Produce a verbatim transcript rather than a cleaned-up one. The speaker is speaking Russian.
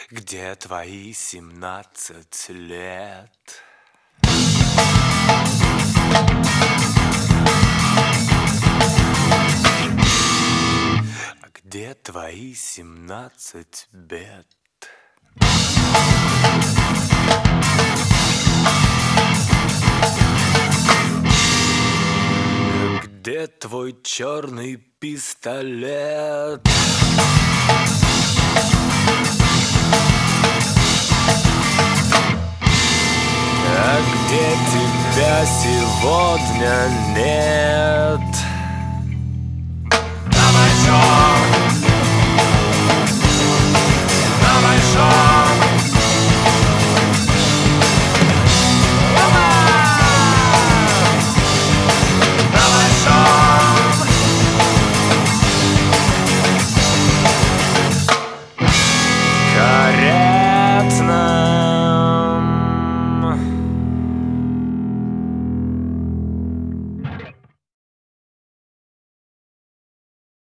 Где твои семнадцать лет? А где твои семнадцать бед? Где твой черный пистолет? А где тебя сегодня нет? Давай,